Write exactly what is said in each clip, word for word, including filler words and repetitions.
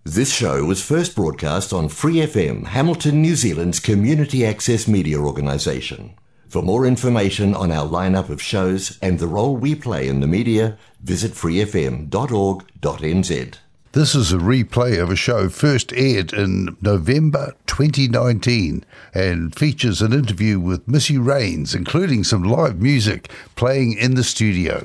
This show was first broadcast on Free F M, Hamilton, New Zealand's community access media organisation. For more information on our lineup of shows and the role we play in the media, visit free f m dot org dot n z. This is a replay of a show first aired in November twenty nineteen and features an interview with Missy Raines, including some live music playing in the studio.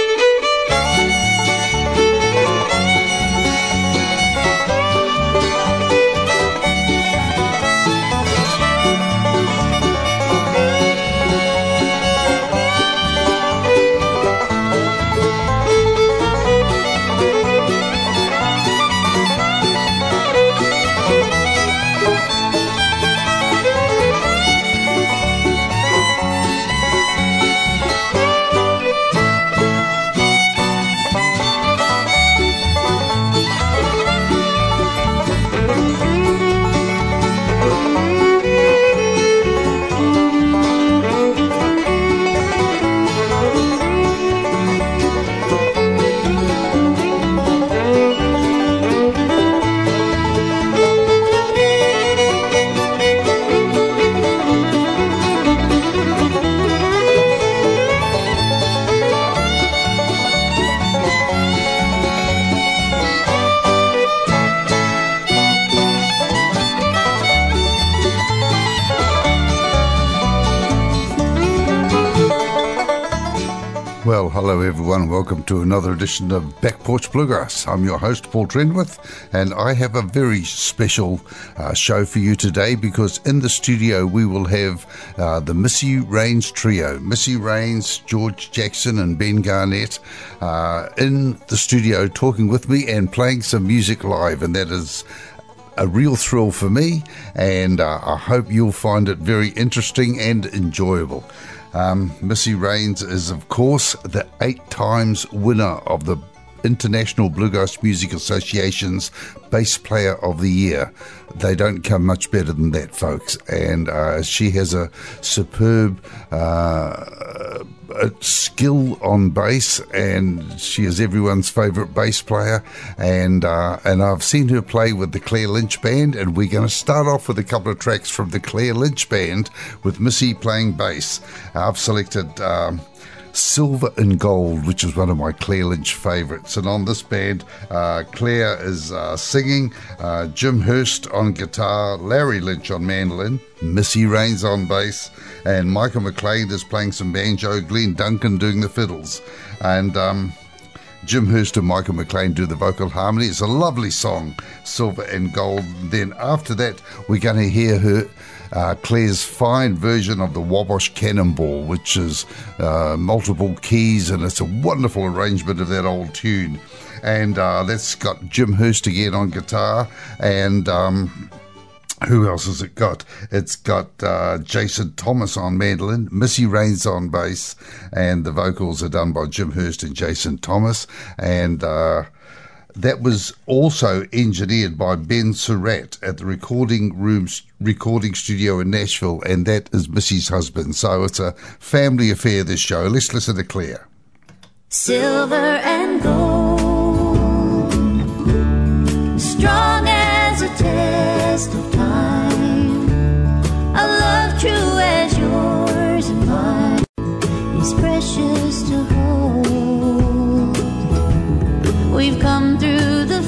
Well, hello everyone, welcome to another edition of Back Porch Bluegrass. I'm your host, Paul Trenwith, and I have a very special uh, show for you today because in the studio we will have uh, the Missy Raines Trio. Missy Raines, George Jackson and Ben Garnett uh, in the studio talking with me and playing some music live, and that is a real thrill for me, and uh, I hope you'll find it very interesting and enjoyable. Um, Missy Raines is, of course, the eight times winner of the International Bluegrass Music Association's Bass Player of the Year. They don't come much better than that, folks. And uh, she has a superb uh, skill on bass, and she is everyone's favourite bass player. And uh, and I've seen her play with the Claire Lynch Band, and we're going to start off with a couple of tracks from the Claire Lynch Band with Missy playing bass. I've selected Um, Silver and Gold, which is one of my Claire Lynch favourites. And on this band, uh, Claire is uh, singing, uh, Jim Hurst on guitar, Larry Lynch on mandolin, Missy Raines on bass, and Michael McLean is playing some banjo, Glenn Duncan doing the fiddles. And um, Jim Hurst and Michael McLean do the vocal harmony. It's a lovely song, Silver and Gold. Then after that, we're going to hear her Uh, Claire's fine version of the Wabash Cannonball, which is uh, multiple keys, and it's a wonderful arrangement of that old tune. And uh, that's got Jim Hurst again on guitar, and um, who else has it got? It's got uh, Jason Thomas on mandolin, Missy Raines on bass, and the vocals are done by Jim Hurst and Jason Thomas. And uh, that was also engineered by Ben Surratt at the Recording Rooms recording studio in Nashville, and that is Missy's husband. So it's a family affair, this show. Let's listen to Claire. Silver and gold, strong as a test of time, a love true as yours and mine is precious to hold. We've come through the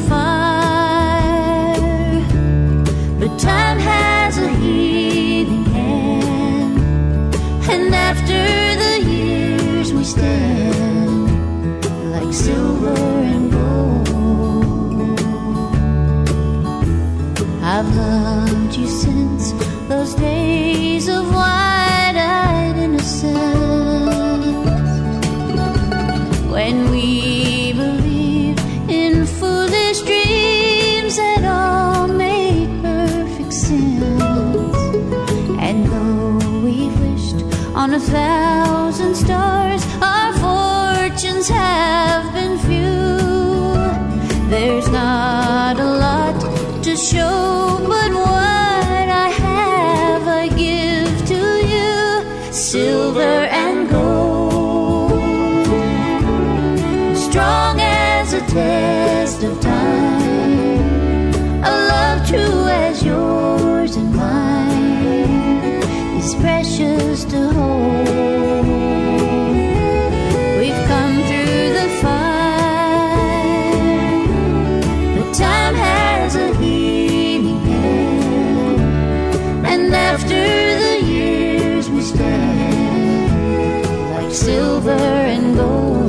fire, but time has a healing hand, and after the years we stand like silver and gold. I've loved you since those days of wide-eyed innocence, when we believed in foolish dreams that all made perfect sense. And though we've wished on a thousand stars, our fortunes have been few. There's not a lot to show but what silver and gold.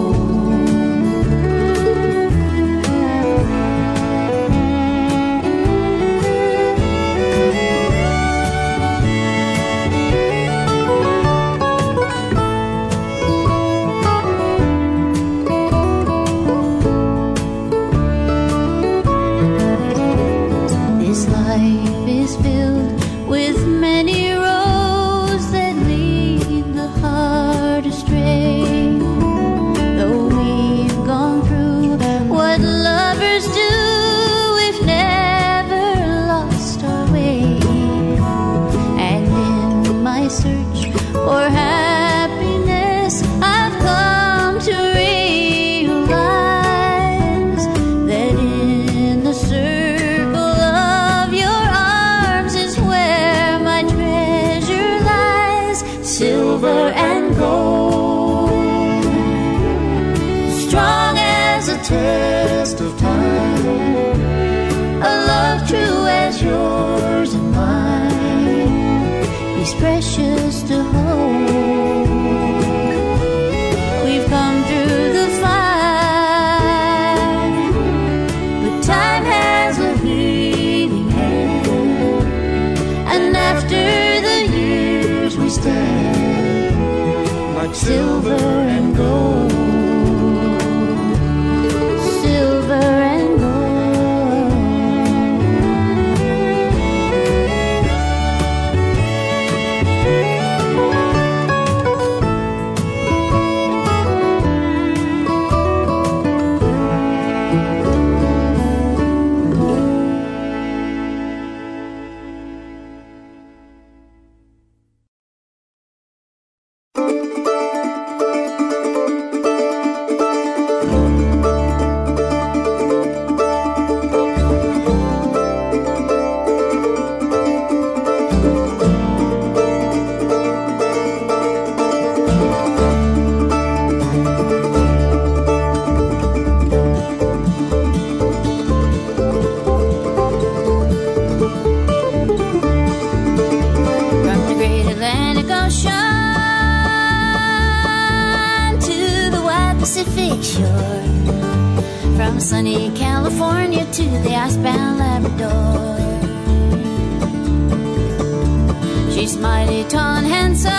This life is filled with many roads that lead the heart astray. Though we've gone through what lovers do, we've never lost our way. And in my search for happiness, I've come to realize that in the circle of your arms is where my treasure lies, silver and gold, strong as a test of time, a love true as yours and mine is precious to hold. We've come through the fire, but time has a healing hand, and after the years we stand like silver and gold, silver and gold. From the great Atlantic Ocean to the wide Pacific shore, from sunny California to the icebound Labrador, she's mighty tall and handsome.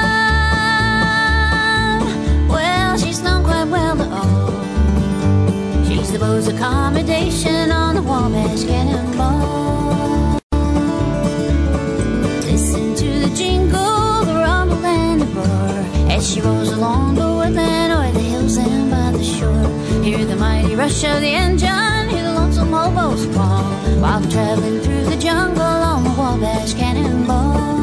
Well, she's known quite well to all. She's the beau's accommodation on the Wabash Cannonball. Listen to the jingle, the rumble and the roar, as she rolls along the woodland or the hills down by the shore. Hear the mighty rush of the engine, hear the lonesome hobo's call, while traveling through the jungle on the Wabash Cannonball.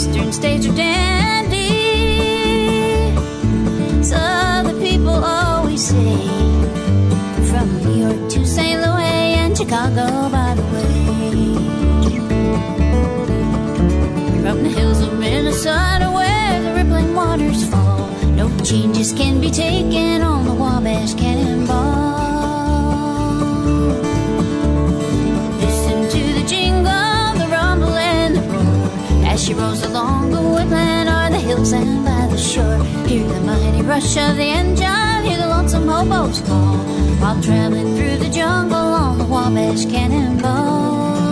western states are dandy. So the people always say, from New York to Saint Louis and Chicago, by the way. From the hills of Minnesota where the rippling waters fall, no changes can be taken on the Wabash Cannonball. Listen to the jingle, the rumble and the roar, as she rolls along the woodland or the hills and by the shore. Hear the mighty rush of the engine, hear the lonesome hobos call, while traveling through the jungle on the Wabash Cannonball.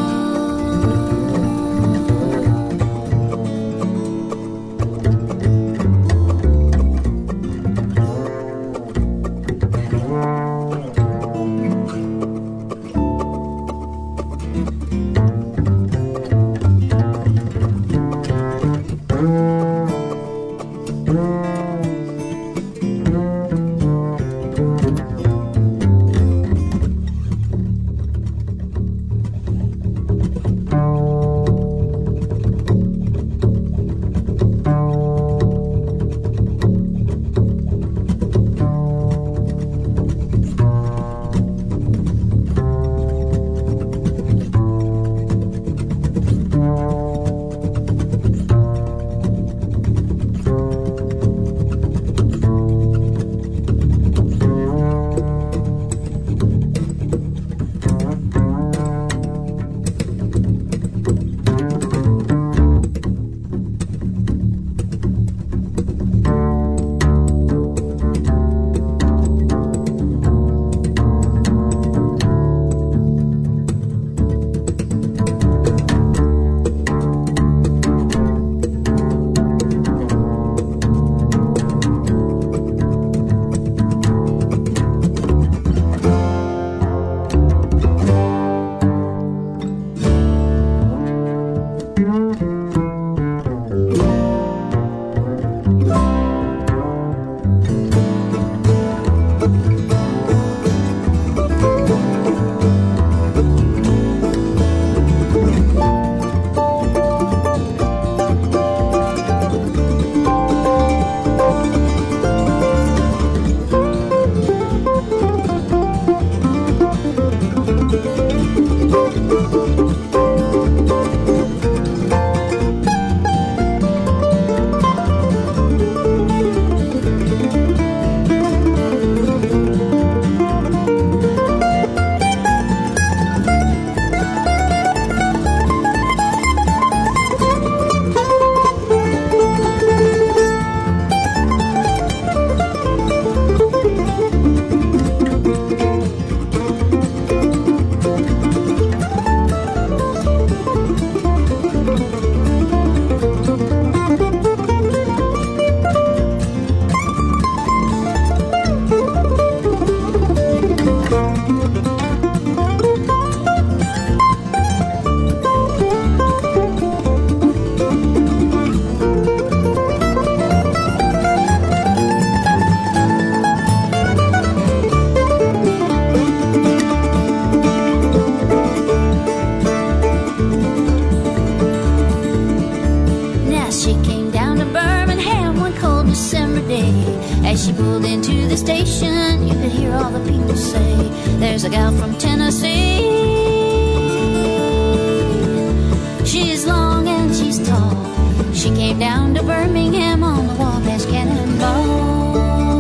As she pulled into the station, you could hear all the people say, "There's a gal from Tennessee. She's long and she's tall. She came down to Birmingham on the Wabash Cannonball."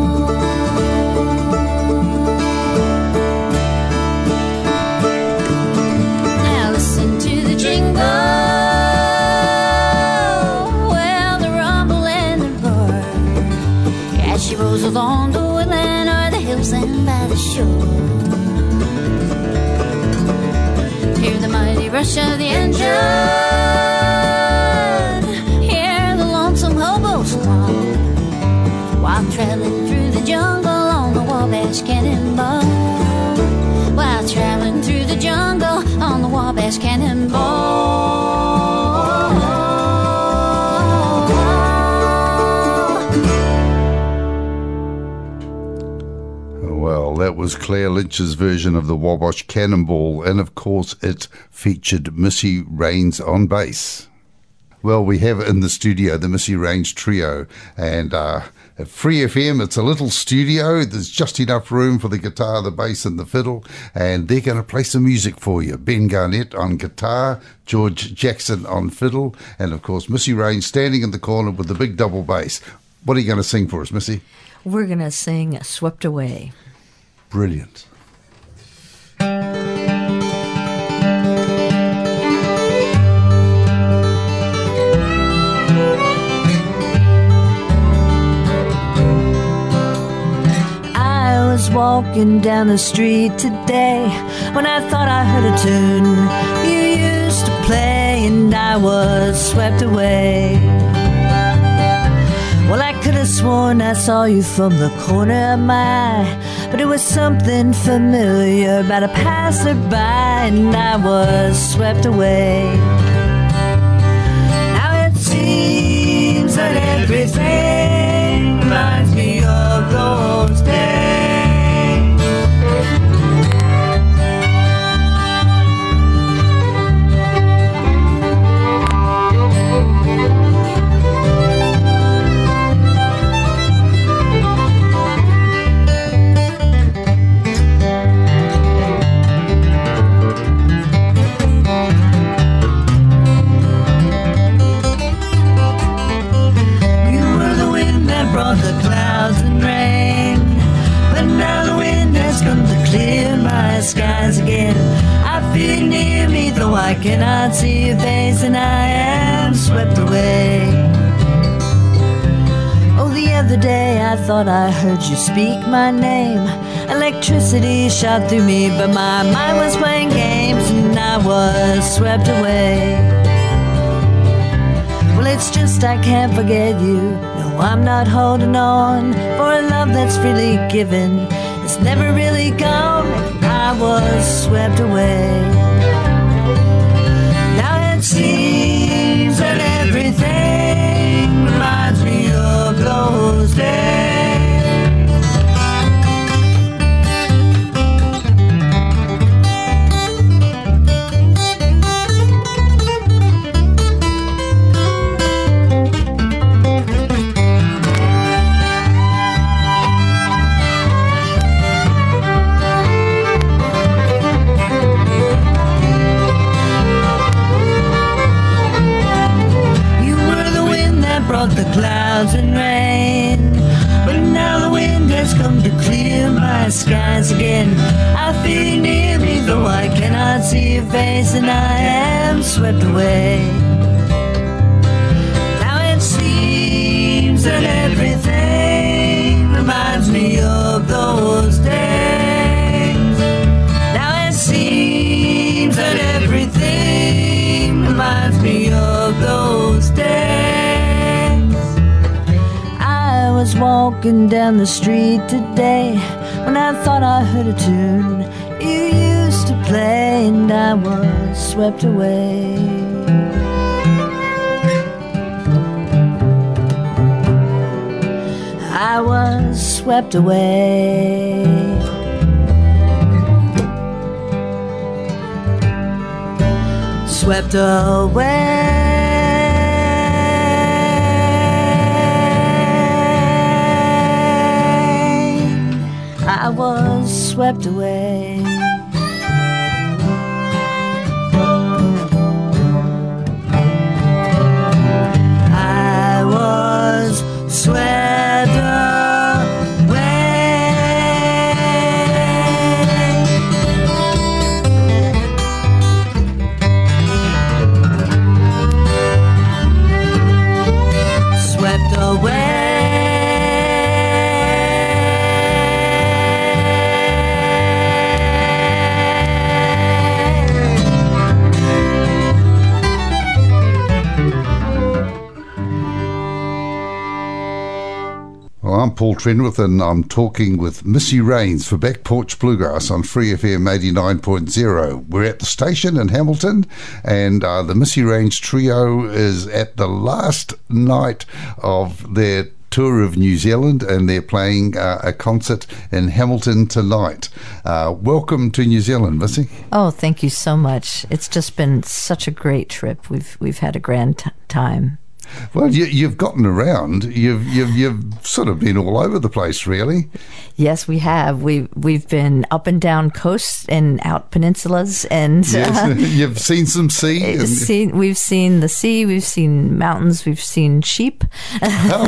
Now listen to the jingle. She rolls along the woodland or the hills and by the shore. Hear the mighty rush of the engine, hear the lonesome hobo squall, while traveling through the jungle on the Wabash Cannonball. While traveling through the jungle on the Wabash Cannonball. Well, that was Claire Lynch's version of the Wabash Cannonball, and of course it featured Missy Raines on bass. Well, we have in the studio the Missy Range Trio, and uh, at Free F M, it's a little studio. There's just enough room for the guitar, the bass and the fiddle, and they're going to play some music for you. Ben Garnett on guitar, George Jackson on fiddle, and of course Missy Range standing in the corner with the big double bass. What are you going to sing for us, Missy? We're going to sing Swept Away. Brilliant. Walking down the street today when I thought I heard a tune you used to play, and I was swept away. Well, I could have sworn I saw you from the corner of my eye, but it was something familiar about a passerby, and I was swept away. Now it seems that everything reminds me of those days. The clouds and rain, but now the wind has come to clear my skies again. I feel near me, though I cannot see your face, and I am swept away. Oh, the other day I thought I heard you speak my name. Electricity shot through me, but my mind was playing games, and I was swept away. Well, it's just I can't forget you. I'm not holding on for a love that's freely given. It's never really gone. I was swept away. Now it seems that everything reminds me of those days. The clouds and rain, but now the wind has come to clear my skies again. I feel near me, though I cannot see your face, and I am swept away. Now it seems that everything reminds me of those days. Now it seems that everything reminds me of those days. I was walking down the street today when I thought I heard a tune you used to play, and I was swept away. I was swept away. Swept away. I was swept away. I was swept away. Swept away. I'm Paul Trenwith, and I'm talking with Missy Raines for Back Porch Bluegrass on Free F M eighty-nine point zero. We're at the station in Hamilton, and uh, the Missy Raines Trio is at the last night of their tour of New Zealand, and they're playing uh, a concert in Hamilton tonight. Uh, welcome to New Zealand, Missy. Oh, thank you so much. It's just been such a great trip. We've we've had a grand t- time. Well, you, you've gotten around. You've, you've you've sort of been all over the place, really. Yes, we have. We we've been up and down coasts and out peninsulas, and Yes, uh, you've seen some sea. And, seen, we've seen the sea, we've seen mountains, we've seen sheep. oh,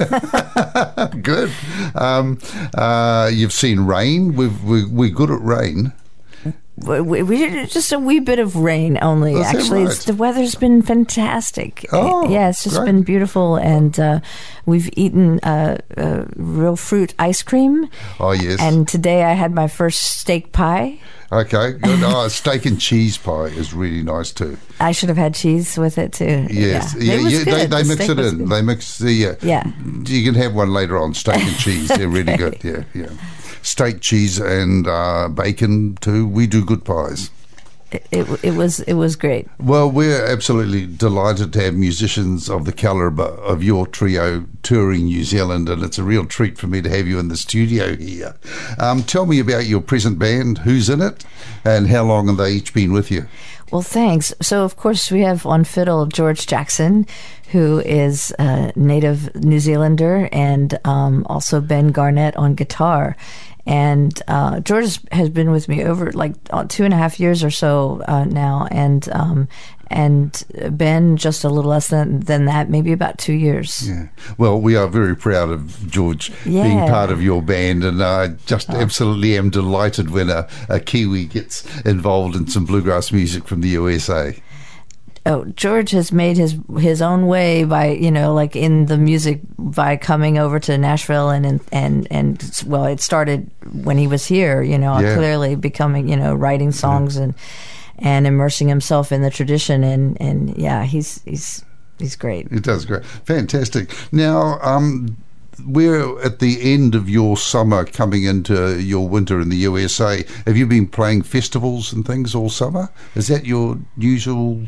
good, good. Um, uh, you've seen rain. We've, we we're good at rain. We, we did just a wee bit of rain only. Is that Actually, right? it's, the weather's been fantastic. Oh, yeah, it's just great. been beautiful, and uh, we've eaten uh, uh, real fruit ice cream. Oh, yes. And today I had my first steak pie. Okay, good. Oh, steak and cheese pie is really nice too. I should have had cheese with it too. Yes, yeah, yeah, It was yeah, good. they, they The mix steak it was in. good. They mix the. Uh, Yeah. You can have one later on. Steak and cheese, they're really good. Yeah, yeah. Steak, cheese, and uh, bacon too. We do good pies. It, it, it was it was great. Well, we're absolutely delighted to have musicians of the calibre of your trio touring New Zealand, and it's a real treat for me to have you in the studio here. Um, tell me about your present band, who's in it, and how long have they each been with you? Well, thanks. So, of course, we have on fiddle George Jackson, who is a native New Zealander, and um, also Ben Garnett on guitar. And uh, George has been with me over like uh, two and a half years or so uh, now, and um, and Ben just a little less than, than that, maybe about two years. Yeah. Well, we are very proud of George Yeah. being part of your band, and I just absolutely am delighted when a, a Kiwi gets involved in some bluegrass music from the U S A. Oh, George has made his his own way by, you know, like in the music by coming over to Nashville and and and, and well, it started when he was here, you know, Yeah. clearly becoming, you know, writing songs and and immersing himself in the tradition, and and yeah, he's he's he's great. It does great. Fantastic. Now, um, we're at the end of your summer, coming into your winter in the U S A. Have you been playing festivals and things all summer? Is that your usual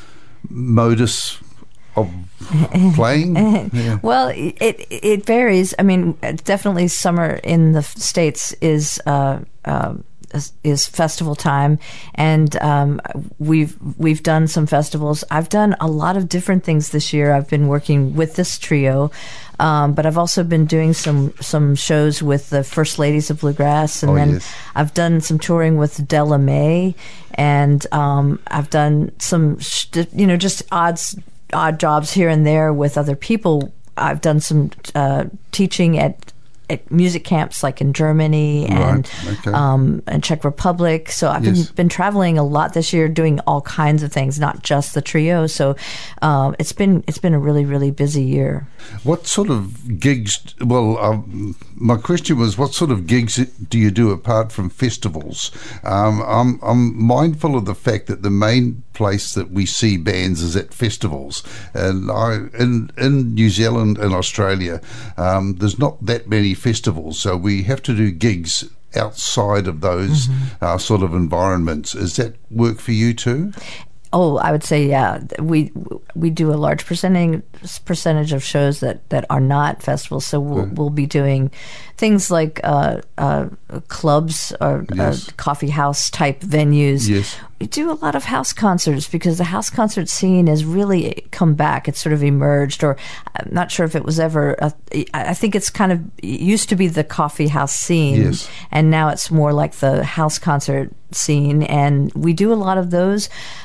modus of playing? Yeah. Well, it it varies. I mean, definitely summer in the States is uh, uh, is, is festival time, and um, we've we've done some festivals. I've done a lot of different things this year. I've been working with this trio. Um, but I've also been doing some, some shows with the First Ladies of Bluegrass, and Oh, then yes. I've done some touring with Della Mae, and um, I've done some, sh- you know, just odds, odd jobs here and there with other people. I've done some uh, teaching at, at music camps, like in Germany and Right, okay. um, and Czech Republic. So I've Yes. been, been traveling a lot this year, doing all kinds of things, not just the trio. So um, it's been it's been a really really busy year. What sort of gigs? Well, um, my question was, what sort of gigs do you do apart from festivals? Um, I'm, I'm mindful of the fact that the main place that we see bands is at festivals, and I in in New Zealand and Australia, um, there's not that many festivals, so we have to do gigs outside of those Mm-hmm. uh, sort of environments. Does that work for you too? Oh, I would say yeah. We we do a large percentage percentage of shows that, that are not festivals. So we'll, we'll be doing things like uh, uh, clubs or Yes. uh, coffee house type venues. Yes. We do a lot of house concerts because the house concert scene has really come back. It's sort of emerged, or I'm not sure if it was ever. A, I think it's kind of it used to be the coffee house scene, Yes. and now it's more like the house concert scene. And we do a lot of those.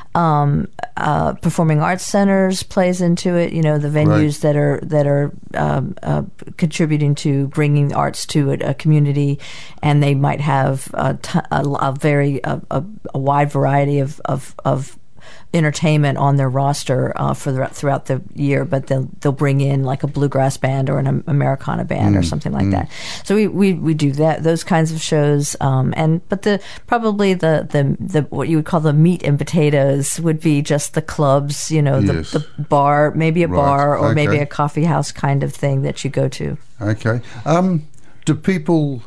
Um, uh, performing arts centers plays into it. You know, the venues Right. that are that are um, uh, contributing to bringing arts to a, a community, and they might have a, t- a, a very a, a, a wide variety of of, of entertainment on their roster uh, for the, throughout the year, but they'll they'll bring in like a bluegrass band or an Americana band or something like that. So we, we, we do that those kinds of shows, um, and but the probably the, the the what you would call the meat and potatoes would be just the clubs, you know, Yes. the, the bar, maybe a Right, bar or maybe okay. a coffee house kind of thing that you go to. Okay. Um, do people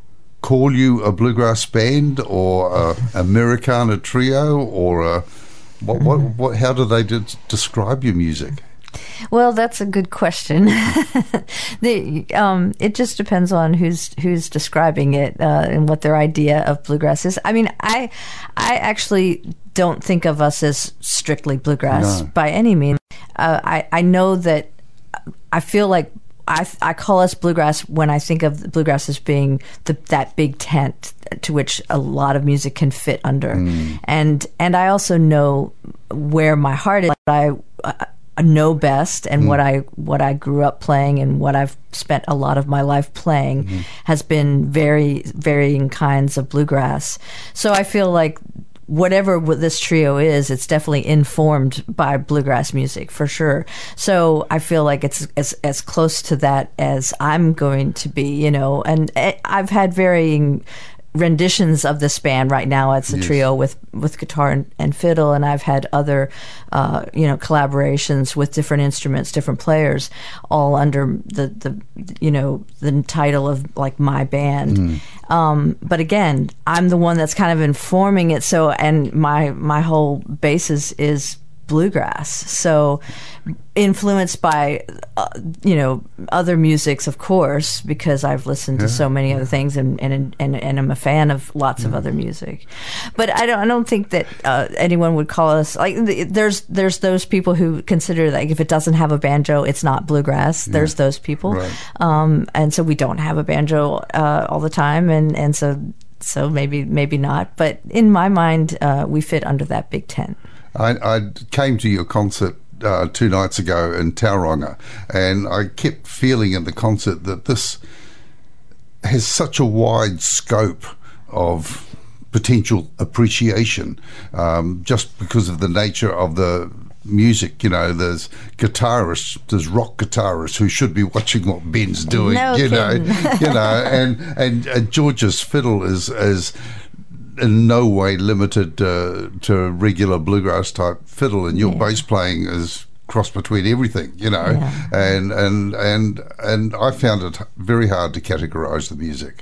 call you a bluegrass band or a Americana trio or a what? What? what how do they de- describe your music? Well, that's a good question. the, um, it just depends on who's who's describing it uh, and what their idea of bluegrass is. I mean, I I actually don't think of us as strictly bluegrass No. by any means. Uh, I I know that I feel like I I call us bluegrass when I think of the bluegrass as being the, that big tent to which a lot of music can fit under, Mm. and and I also know where my heart is. I. Uh, know best and what I what I grew up playing and what I've spent a lot of my life playing Mm-hmm. has been very varying kinds of bluegrass. So I feel like whatever what this trio is, it's definitely informed by bluegrass music for sure. So I feel like it's as as close to that as I'm going to be, you know. And I've had varying renditions of this band. Right now it's a Yes. trio with with guitar and, and fiddle, and I've had other uh you know collaborations with different instruments, different players, all under the the you know the title of like my band. Mm. Um but again, I'm the one that's kind of informing it, so and my my whole basis is bluegrass, so influenced by uh, you know other musics, of course, because I've listened to so many other things, and and and, and I'm a fan of lots of other music. But I don't I don't think that uh, anyone would call us like there's there's those people who consider like if it doesn't have a banjo, it's not bluegrass. There's those people, Right. um, and so we don't have a banjo uh, all the time, and and so so maybe maybe not. But in my mind, uh, we fit under that big tent. I, I came to your concert uh, two nights ago in Tauranga, and I kept feeling in the concert that this has such a wide scope of potential appreciation, um, just because of the nature of the music. You know, there's guitarists, there's rock guitarists who should be watching what Ben's doing. No you know, kidding. you know, and and, and George's fiddle is is. in no way limited uh, to regular bluegrass type fiddle, and your Yeah. bass playing is cross between everything, you know. Yeah. And and and and I found it very hard to categorize the music.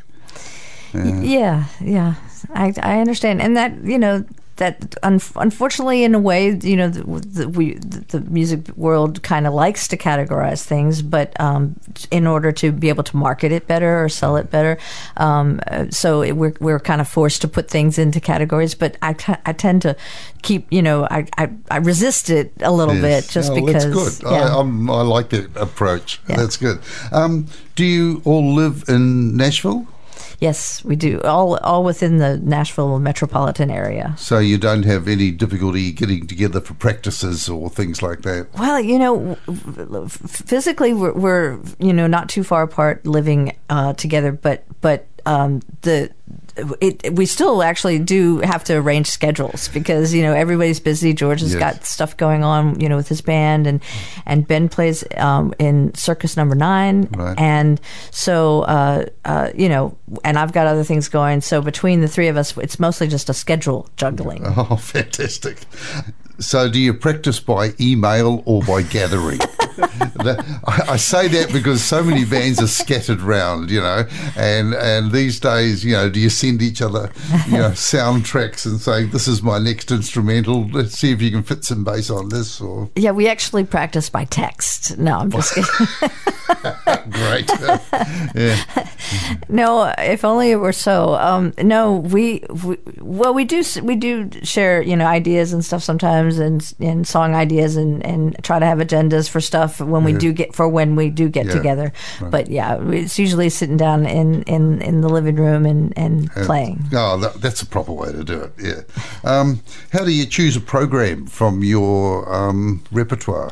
Yeah, yeah, I I understand, and that you know that un- unfortunately, in a way, you know, the, the, we the music world kind of likes to categorize things, but um, in order to be able to market it better or sell it better, um, uh, so it, we're we're kind of forced to put things into categories. But I, t- I tend to keep, you know, I, I, I resist it a little Yes. bit just Oh, because. that's good. Yeah. I, I'm, I like that approach. Yeah. That's good. Um, do you all live in Nashville? Yes, we do. All all within the Nashville metropolitan area. So you don't have any difficulty getting together for practices or things like that? Well, you know, f- physically we're, we're you know not too far apart, living uh, together, but but um, the it, we still actually do have to arrange schedules because you know everybody's busy. George has Yes. got stuff going on, you know, with his band, and and Ben plays um, in Circus Number Nine, Right. and so uh, uh, you know, and I've got other things going. So between the three of us, it's mostly just a schedule juggling. Oh, fantastic. So do you practice by email or by gathering? That- I, I say that because so many bands are scattered round, you know, and, and these days, you know, do you send each other, you know, soundtracks and say, this is my next instrumental, let's see if you can fit some bass on this, or... Yeah, we actually practice by text. No, I'm just kidding. Great. Yeah. No, if only it were so. Um, no, we, we well, we do we do share you know ideas and stuff sometimes, and and song ideas, and, and try to have agendas for stuff when we Yeah. do get for when we do get Yeah. together. Right. But yeah, it's usually sitting down in, in, in the living room and, and Yeah. playing. Oh, that, that's a proper way to do it, yeah. Um, how do you choose a program from your um, repertoire?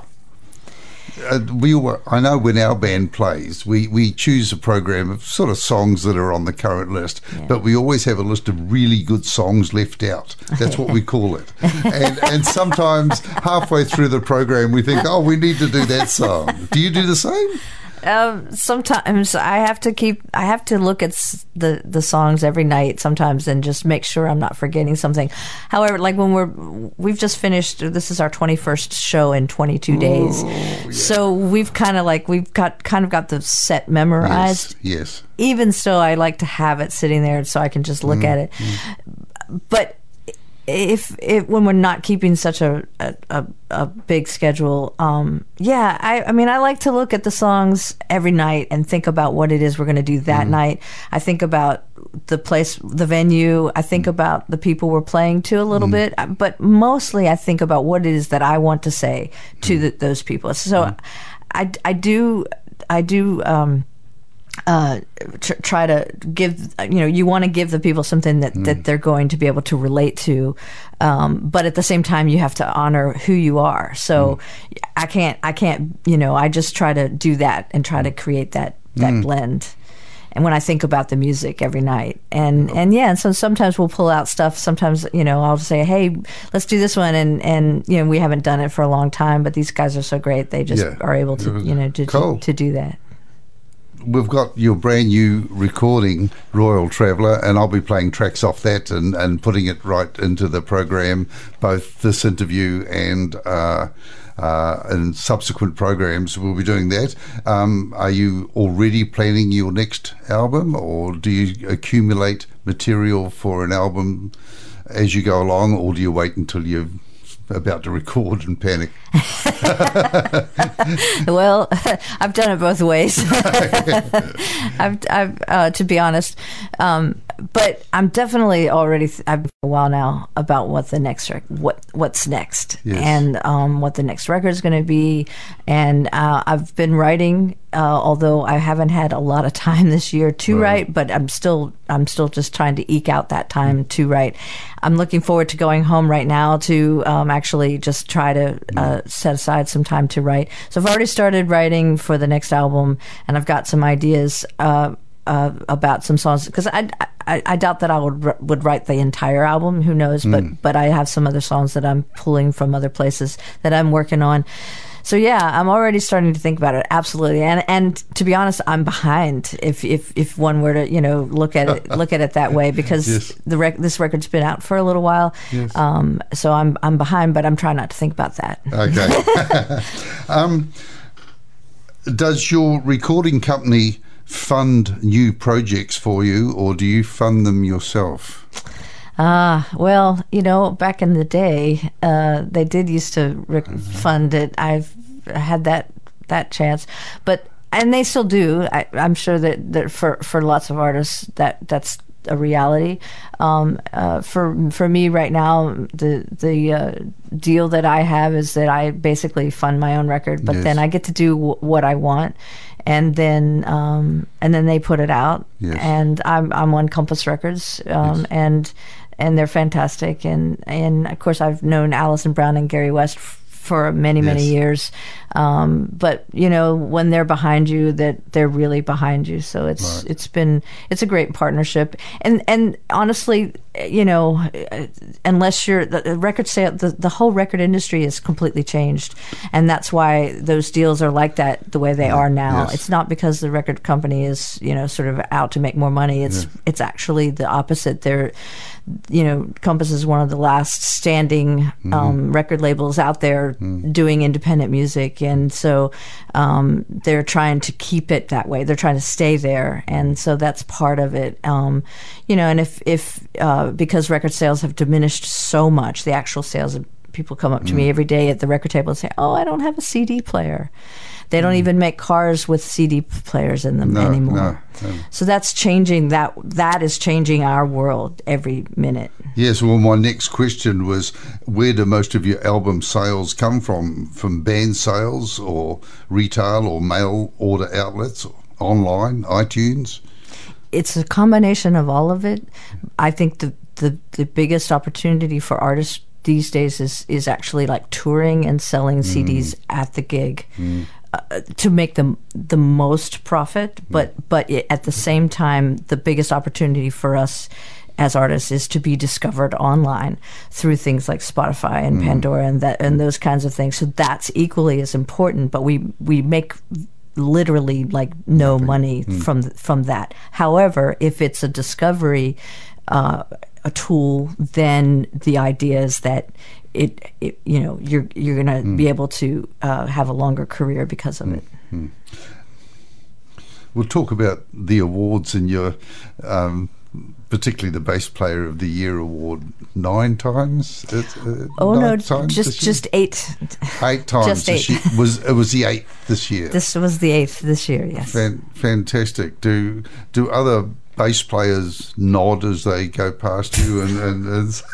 Uh, we were, I know when our band plays, we, we choose a program of sort of songs that are on the current list, Yeah. but we always have a list of really good songs left out. That's what we call it. And, and sometimes halfway through the program, we think, oh, we need to do that song. Do you do the same? Um, sometimes I have to keep. I have to look at s- the the songs every night sometimes and just make sure I'm not forgetting something. However, like when we're we've just finished. This is our twenty-first show in twenty-two days, so we've kind of like we've got kind of got the set memorized. Yes, yes. Even still, I like to have it sitting there so I can just look Mm, at it. But if, if when we're not keeping such a a, a, a big schedule, um, yeah, I, I mean, I like to look at the songs every night and think about what it is we're going to do that mm. night. I think about the place, the venue. I think mm. about the people we're playing to a little mm. bit, but mostly I think about what it is that I want to say to mm. the, those people. So mm. I, I do, I do, um, uh, tr- try to give, you know, you want to give the people something that, mm. that they're going to be able to relate to. Um, but at the same time, you have to honor who you are. So mm. I can't, I can't, you know, I just try to do that and try to create that, that mm. blend. And when I think about the music every night, and, and yeah, and so sometimes we'll pull out stuff. Sometimes, you know, I'll say, hey, let's do this one. And, and, you know, we haven't done it for a long time, but these guys are so great. They just yeah. are able to, you know, to, cool. to, to do that. We've got your brand new recording, Royal Traveller, and I'll be playing tracks off that and, and putting it right into the program, both this interview and uh, uh, and subsequent programs. We'll be doing that. Um, are you already planning your next album, or do you accumulate material for an album as you go along, or do you wait until you're about to record and panic? Well, I've done it both ways. I've, I've uh, to be honest, um, but I'm definitely already. Th- I've been for a while now about what the next rec- what what's next, yes. and um, what the next record is going to be. And uh, I've been writing, uh, although I haven't had a lot of time this year to right. write. But I'm still I'm still just trying to eke out that time mm. to write. I'm looking forward to going home right now to um, actually just try to uh, set aside some time to write. So I've already started writing for the next album, and I've got some ideas uh, uh, about some songs, because I, I I doubt that I would would write the entire album. Who knows? Mm. But but I have some other songs that I'm pulling from other places that I'm working on. So yeah, I'm already starting to think about it. Absolutely, and and to be honest, I'm behind. If if if one were to you know look at it look at it that way, because yes. the rec- this record's been out for a little while. Yes. Um, so I'm I'm behind, but I'm trying not to think about that. Okay. um, does your recording company fund new projects for you, or do you fund them yourself? Ah, uh, well, you know, back in the day, uh, they did used to re- mm-hmm. fund it. I've had that that chance, but and they still do. I, I'm sure that, that for, for lots of artists that that's a reality. Um, uh, for for me right now, the the uh, deal that I have is that I basically fund my own record, but yes. then I get to do w- what I want. And then, um, and then they put it out, yes. and I'm I'm on Compass Records, um, yes. and and they're fantastic, and and of course I've known Alison Brown and Gary West f- for many yes. many years, um, but you know when they're behind you, that they're really behind you. So it's right. it's been it's a great partnership, and and honestly, you know, unless you're the record sale, the, the whole record industry is completely changed, and that's why those deals are like that the way they yeah. are now. Yes. It's not because the record company is you know sort of out to make more money. It's yeah. it's actually the opposite. They're you know, Compass is one of the last standing mm-hmm. um, record labels out there mm. doing independent music, and so um, they're trying to keep it that way. They're trying to stay there, and so that's part of it. Um, you know, and if if uh, because record sales have diminished so much, the actual sales of people come up to mm. me every day at the record table and say, "Oh, I don't have a C D player." They don't even make cars with C D players in them no, anymore. No, no. So that's changing. That that is changing our world every minute. Yes. Well, my next question was, where do most of your album sales come from? From band sales, or retail, or mail order outlets, or online, iTunes? It's a combination of all of it. I think the the, the biggest opportunity for artists these days is is actually like touring and selling mm. C Ds at the gig. Mm. Uh, to make the the most profit, but but it, at the same time, the biggest opportunity for us as artists is to be discovered online through things like Spotify and mm. Pandora and that and those kinds of things. So that's equally as important. But we we make literally like no Nothing. money mm. from from that. However, if it's a discovery uh, a tool, then the idea is that It, it, you know, you're you're going to mm. be able to uh, have a longer career because of mm. it. Mm. We'll talk about the awards and your um, particularly the Bass Player of the Year award nine times. Uh, oh nine no, times just this year? just eight. Eight times Just this eight. year. Was it was the eighth this year? This was the eighth this year. Yes. Fan, fantastic. Do do other bass players nod as they go past you and, and, and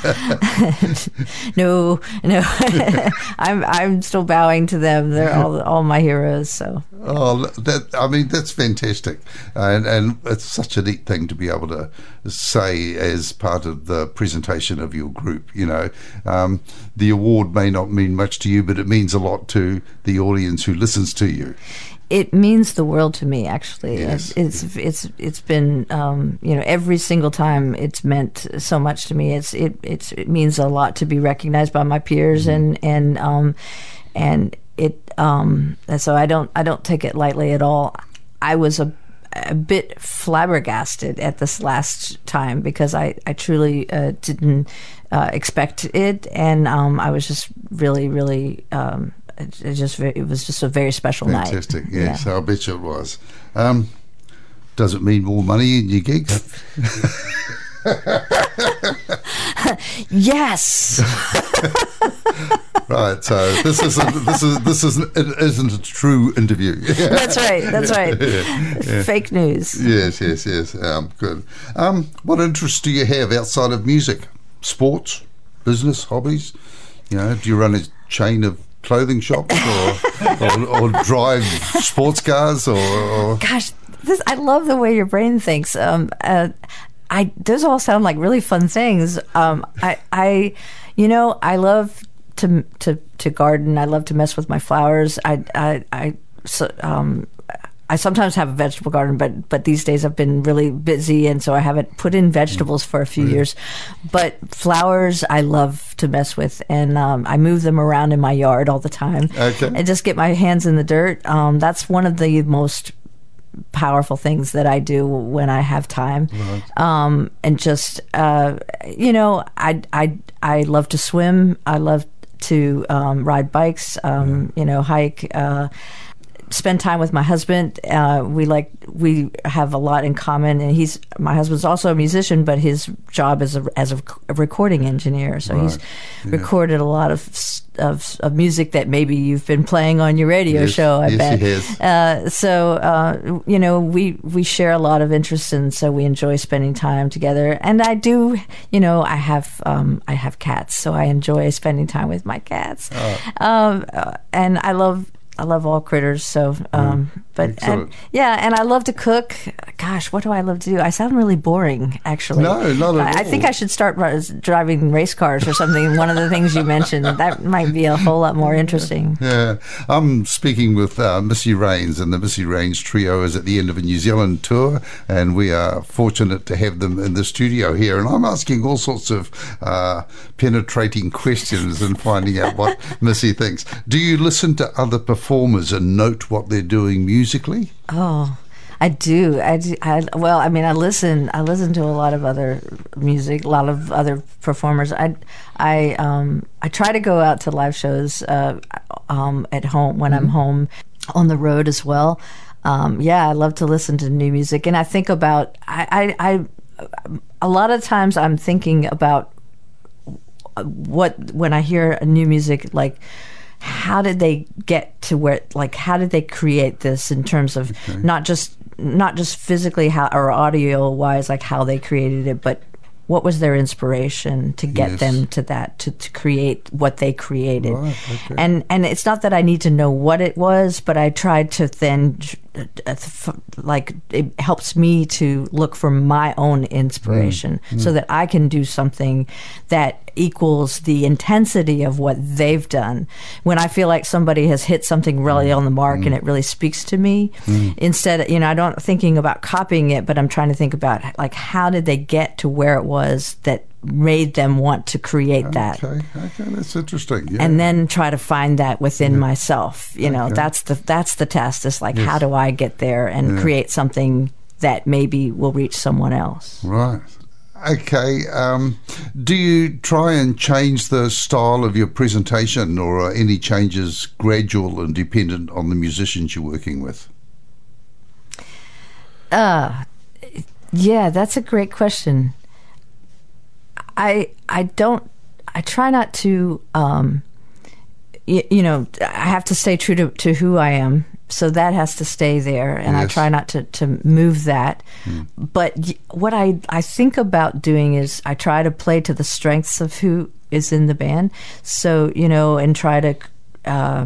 no, no. I'm I'm still bowing to them. They're all all my heroes. So. Oh, that, I mean, that's fantastic. And, and it's such a neat thing to be able to say as part of the presentation of your group, you know. Um, the award may not mean much to you, but it means a lot to the audience who listens to you. It means the world to me, actually. Yes. It's it's it's it's been um, you know, every single time it's meant so much to me. It's it it's it means a lot to be recognized by my peers, mm-hmm. and and um, and it um, and so I don't I don't take it lightly at all. I was a a bit flabbergasted at this last time because I I truly uh, didn't uh, expect it, and um, I was just really really. Um, It, it just it was just a very special Fantastic, night. yes, Yeah. I bet you it was. Um, does it mean more money in your gig? Yes. Right. So this isn't this is this isn't it isn't a true interview. That's right. That's right. Yeah, yeah. Fake news. Yes, yes, yes. Um, good. Um, what interests do you have outside of music? Sports, business, hobbies? You know, do you run a chain of clothing shops or, or, or drive sports cars or, or Gosh, this I love the way your brain thinks. Um, uh, I those all sound like really fun things. Um, I, I, you know, I love to to to garden. I love to mess with my flowers. I I I so, um. I sometimes have a vegetable garden, but but these days I've been really busy, and so I haven't put in vegetables for a few Yeah. years. But flowers, I love to mess with, and um, I move them around in my yard all the time. Okay. And just get my hands in the dirt. Um, that's one of the most powerful things that I do when I have time. Right. Um, and just uh, you know, I I I love to swim. I love to um, ride bikes. Um, you know, hike. Uh, spend time with my husband. Uh, we like we have a lot in common, and he's my husband's also a musician, but his job is a, as a, a recording engineer. So Right. he's Yeah. recorded a lot of, of of music that maybe you've been playing on your radio Yes. show. I Yes, bet. he has. Uh, so uh, you know, we we share a lot of interests, and so we enjoy spending time together. And I do, you know, I have um, I have cats, so I enjoy spending time with my cats. Oh. Um, uh, and I love. I love all critters, so um, but Excellent. and, yeah, and I love to cook. Gosh, what do I love to do? I sound really boring, actually. No, not at I, I think all. I should start ri- driving race cars or something. One of the things you mentioned that might be a whole lot more interesting. Yeah, I'm speaking with uh, Missy Raines, and the Missy Raines Trio is at the end of a New Zealand tour, and we are fortunate to have them in the studio here. And I'm asking all sorts of uh, penetrating questions and finding out what Missy thinks. Do you listen to other performers and note what they're doing musically? Oh, I do. I do. I, well, I mean, I listen. I listen to a lot of other music, a lot of other performers. I, I, um, I try to go out to live shows uh, um, at home when I'm home, on the road as well. Um, yeah, I love to listen to new music, and I think about. I, I, I a lot of times I'm thinking about what when I hear a new music, like, how did they get to where, like, how did they create this in terms of Okay. not just not just physically how or audio wise, like how they created it, but what was their inspiration to get Yes. them to that, to, to create what they created. Right, okay. And and it's not that I need to know what it was, but I tried to then, uh, f- like, it helps me to look for my own inspiration so that I can do something that equals the intensity of what they've done. When I feel like somebody has hit something really on the mark and it really speaks to me, instead, you know, I don't thinking about copying it, but I'm trying to think about, like, how did they get to where it was that made them want to create that? Okay, okay, that's interesting. Yeah. And then try to find that within myself. You know, Okay. that's the that's the test. It's like, Yes. how do I get there and Yeah. create something that maybe will reach someone else? Right. Okay. Um, do you try and change the style of your presentation, or are any changes gradual and dependent on the musicians you're working with? Uh, Yeah, that's a great question. I I don't. I try not to. Um, y- you know, I have to stay true to, to who I am. So that has to stay there, and Yes. I try not to, to move that. But y- what I, I think about doing is I try to play to the strengths of who is in the band. So, you know, and try to uh,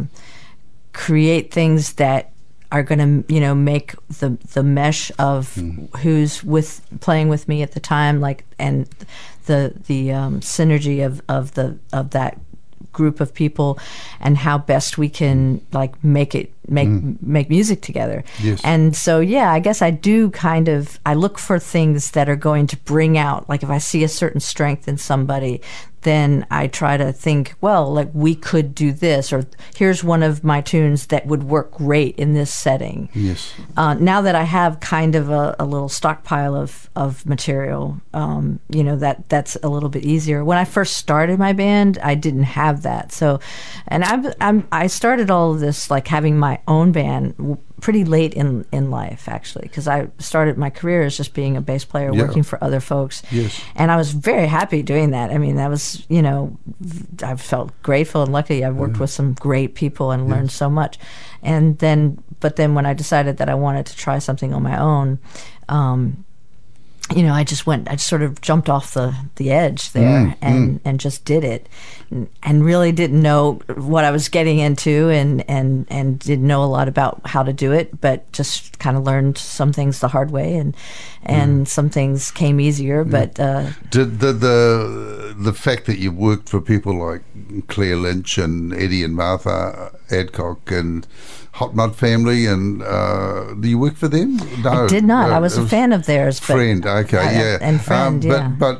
create things that are going to, you know, make the the mesh of who's with playing with me at the time, like, and the the um, synergy of, of the of that group of people, and how best we can like make it make make music together. Yes. And so yeah, I guess I do kind of I look for things that are going to bring out, like if I see a certain strength in somebody, then I try to think, well, like we could do this, or here's one of my tunes that would work great in this setting. Yes. Uh, now that I have kind of a, a little stockpile of, of material, um, you know, that that's a little bit easier. When I first started my band, I didn't have that. So, and I'm, I'm I started all of this like having my own band w- pretty late in, in life, actually, because I started my career as just being a bass player, Yeah. working for other folks. Yes. And I was very happy doing that. I mean, that was, you know, I felt grateful and lucky. I've worked with some great people and learned so much. And then, but then when I decided that I wanted to try something on my own, um, you know, I just went, I just sort of jumped off the, the edge there Mm, and, and just did it, and, and really didn't know what I was getting into, and, and, and didn't know a lot about how to do it, but just kind of learned some things the hard way, and and some things came easier. But uh, Did the, the the fact that you worked for people like Claire Lynch and Eddie and Martha Adcock and Hot Mud Family, and uh, do you work for them? No, I did not. uh, I was it a fan of theirs. But Friend, okay, I- yeah, and friend, Um, but yeah. but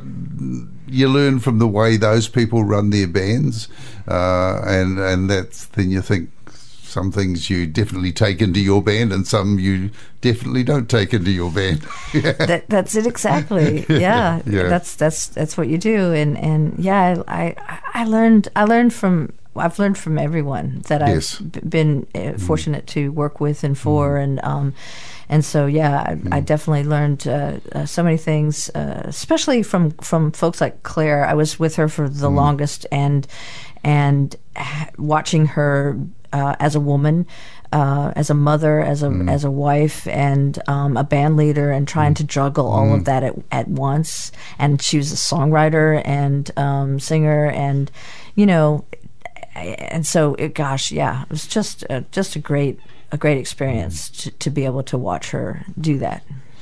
you learn from the way those people run their bands, uh, and and that's then you think. Some things you definitely take into your band, and some you definitely don't take into your band. Yeah. That, that's it exactly. Yeah, Yeah. that's that's that's what you do. And and yeah, I, I I learned I learned from I've learned from everyone that I've Yes. b- been uh, fortunate to work with and for, and um, and so yeah, I, I definitely learned uh, uh, so many things, uh, especially from from folks like Claire. I was with her for the longest, and and ha- watching her uh, as a woman, uh, as a mother, as a as a wife, and um, a band leader, and trying to juggle all of that at, at once. And she was a songwriter and um, singer, and you know, and so it, gosh, yeah, it was just a, just a great a great experience to, to be able to watch her do that.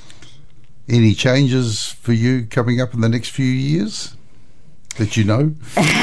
Any changes for you coming up in the next few years that you know?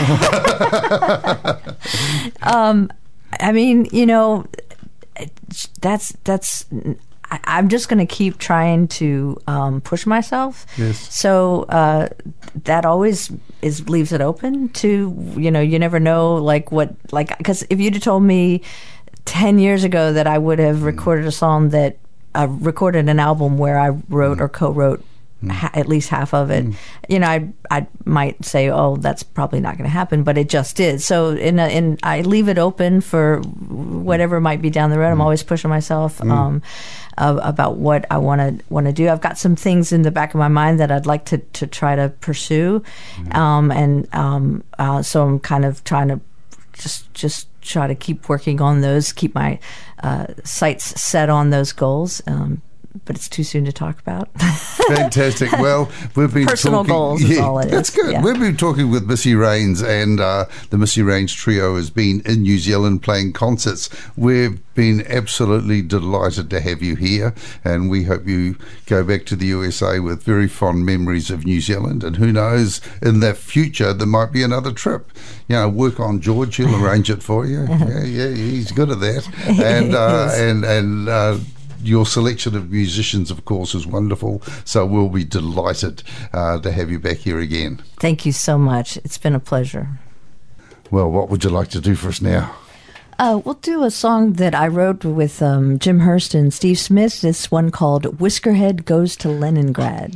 I mean, you know, that's that's. I, I'm just going to keep trying to um, push myself. Yes. So uh, that always is leaves it open to, you know, you never know, like what, like, because if you'd have told me ten years ago that I would have recorded a song that uh, recorded an album where I wrote or co-wrote ha- at least half of it, you know, I I might say, oh, that's probably not going to happen, but it just did. So in a, in I leave it open for whatever might be down the road. I'm always pushing myself um, uh, about what I want to want to do. I've got some things in the back of my mind that I'd like to to try to pursue, um, and um, uh, so I'm kind of trying to just just try to keep working on those, keep my uh, sights set on those goals. Um, but it's too soon to talk about. Fantastic. Well, we've been Personal talking, goals is all it is. That's good. Yeah. We've been talking with Missy Raines, and uh, the Missy Raines Trio has been in New Zealand playing concerts. We've been absolutely delighted to have you here, and we hope you go back to the U S A with very fond memories of New Zealand. And who knows, in the future there might be another trip. You know, work on George; he'll arrange it for you. Yeah, yeah, he's good at that. And uh, Yes. and and. Uh, Your selection of musicians, of course, is wonderful. So we'll be delighted uh, to have you back here again. Thank you so much. It's been a pleasure. Well, what would you like to do for us now? Uh, we'll do a song that I wrote with um, Jim Hurst and Steve Smith. This one called Whiskerhead Goes to Leningrad.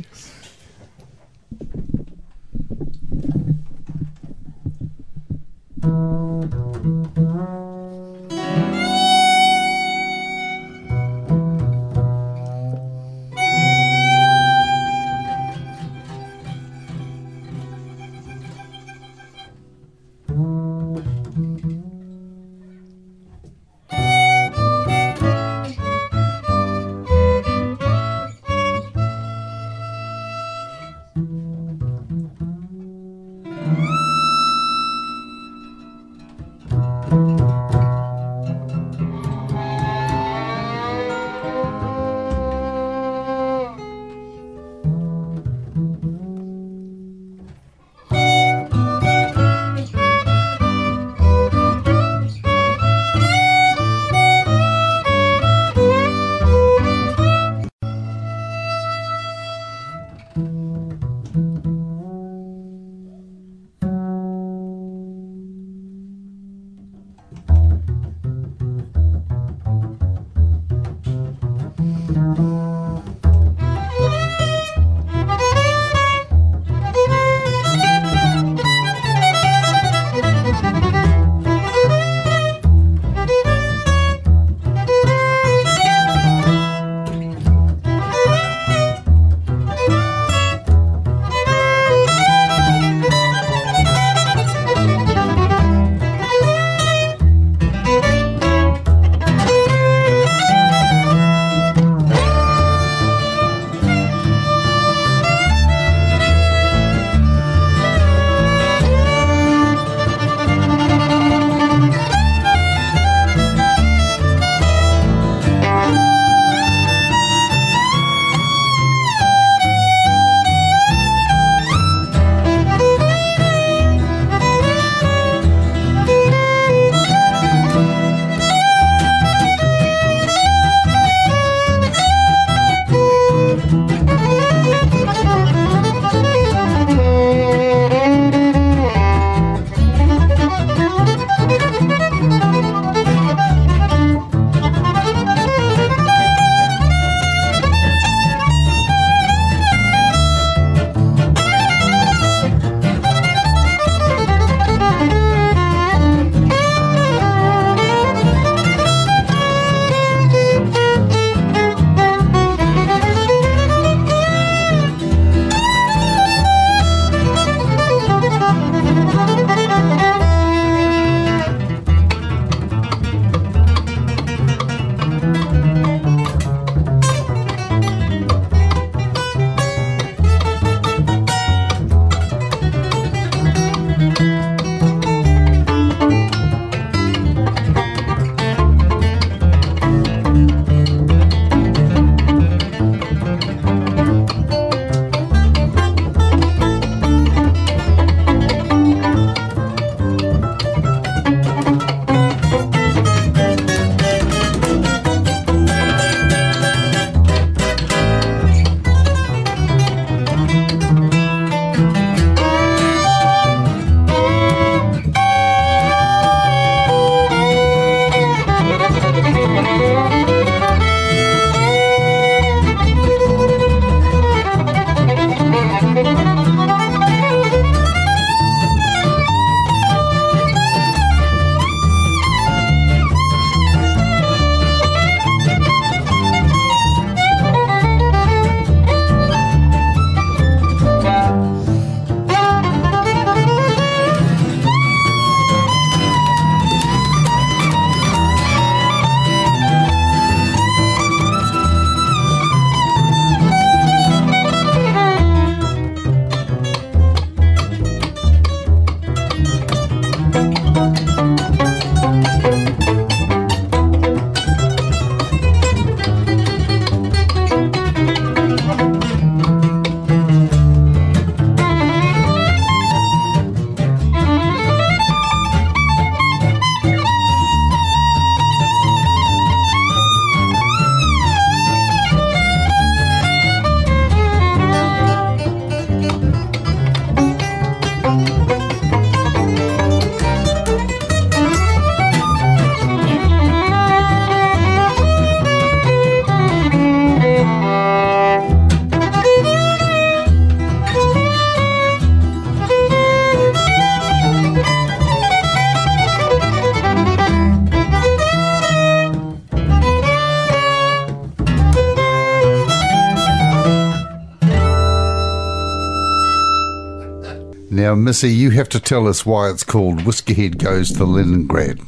Now, Missy, you have to tell us why it's called Whiskerhead Goes to Leningrad.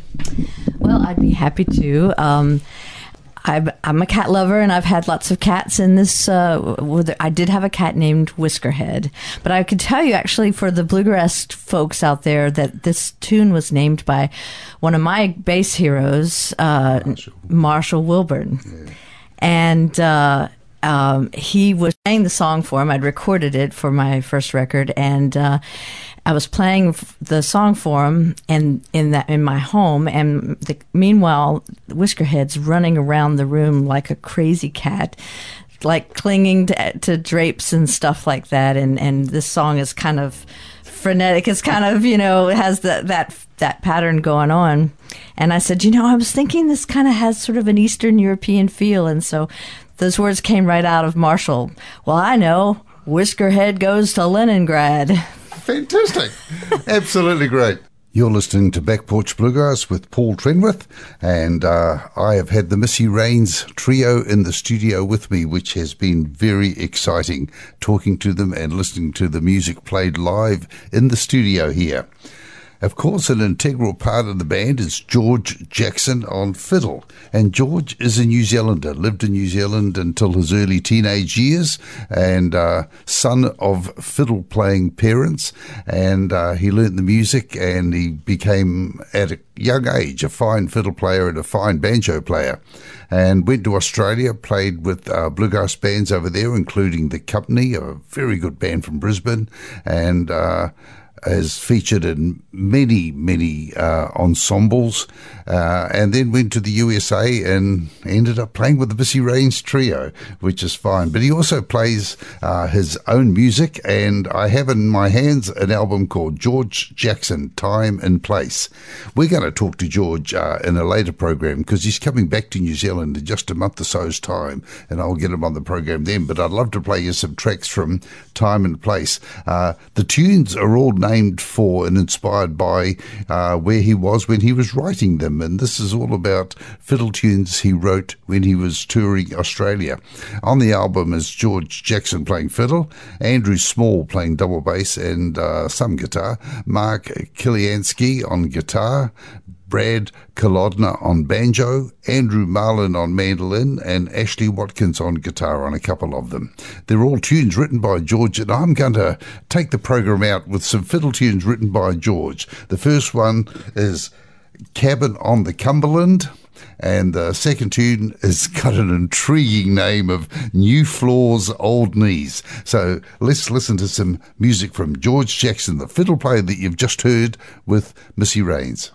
Well, I'd be happy to. Um, I'm, I'm a cat lover, and I've had lots of cats in this. Uh, I did have a cat named Whiskerhead, but I could tell you actually for the bluegrass folks out there that this tune was named by one of my bass heroes, uh, Marshall. Marshall Wilburn. Yeah. And uh, um, he was playing the song for him. I'd recorded it for my first record, and uh, I was playing the song for him and in that in my home, and the, meanwhile, Whiskerhead's running around the room like a crazy cat, like clinging to, to drapes and stuff like that. And, and this song is kind of frenetic. It's kind of, you know, has that that that pattern going on. And I said, you know, I was thinking this kind of has sort of an Eastern European feel. And so those words came right out of Marshall. Well, I know. Whiskerhead goes to Leningrad. Fantastic. Absolutely great. You're listening to Back Porch Bluegrass with Paul Trenwith, and uh, I have had the Missy Raines trio in the studio with me, which has been very exciting, talking to them and listening to the music played live in the studio here. Of course, an integral part of the band is George Jackson on fiddle. And George is a New Zealander, lived in New Zealand until his early teenage years, and uh, son of fiddle-playing parents. And uh, he learnt the music, and he became, at a young age, a fine fiddle player and a fine banjo player. And went to Australia, played with uh, bluegrass bands over there, including The Company, a very good band from Brisbane, and uh, has featured in many, many uh, ensembles, uh, and then went to the U S A and ended up playing with the Missy Raines trio, which is fine. But he also plays uh, his own music, and I have in my hands an album called George Jackson, Time and Place. We're going to talk to George uh, in a later program because he's coming back to New Zealand in just a month or so's time, and I'll get him on the program then. But I'd love to play you some tracks from Time and Place. Uh, the tunes are all named for and inspired by uh, where he was when he was writing them, and this is all about fiddle tunes he wrote when he was touring Australia. On the album is George Jackson playing fiddle, Andrew Small playing double bass and uh, some guitar, Mark Kiliansky on guitar, Brad Kolodner on banjo, Andrew Marlin on mandolin, and Ashley Watkins on guitar on a couple of them. They're all tunes written by George, and I'm going to take the program out with some fiddle tunes written by George. The first one is Cabin on the Cumberland, and the second tune has got an intriguing name of New Floors, Old Knees. So let's listen to some music from George Jackson, the fiddle player that you've just heard with Missy Raines.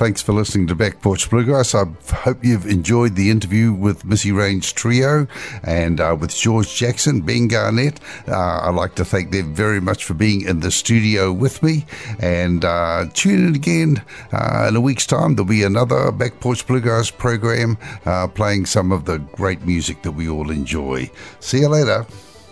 thanks for listening to Back Porch Bluegrass. I hope you've enjoyed the interview with Missy Range Trio and uh, with George Jackson, Ben Garnett. Uh, I'd like to thank them very much for being in the studio with me. And uh, tune in again uh, in a week's time. There'll be another Back Porch Bluegrass program uh, playing some of the great music that we all enjoy. See you later.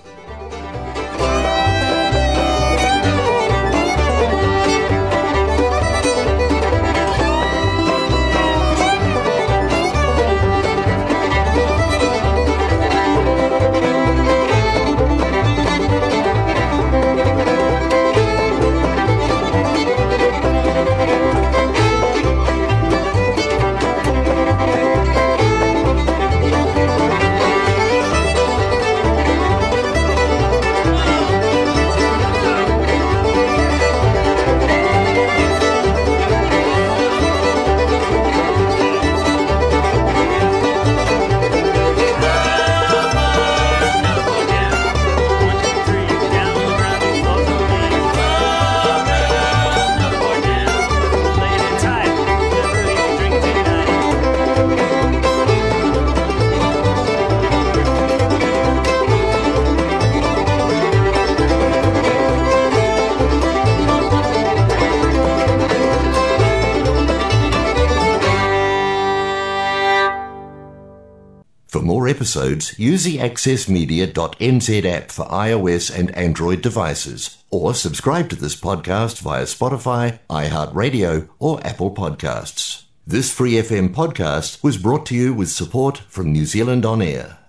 For more episodes, use the access media dot n z app for iOS and Android devices, or subscribe to this podcast via Spotify, iHeartRadio, or Apple Podcasts. This Free F M podcast was brought to you with support from New Zealand On Air.